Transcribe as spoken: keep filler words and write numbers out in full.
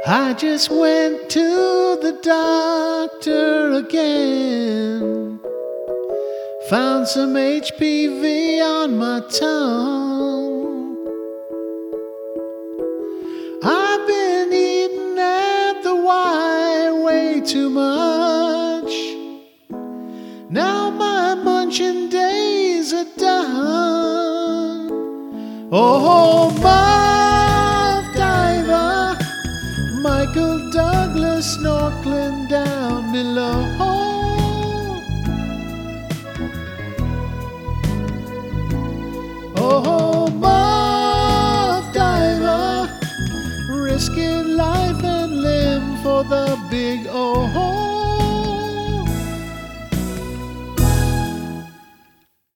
I just went to the doctor again. Found some H P V on my tongue. I've been eating at the Y way too much. Now my munching days are done. Oh, Muff Diver, Michael Douglas snorkeling down below. Oh, Muff Diver, risking life and limb for the big oh.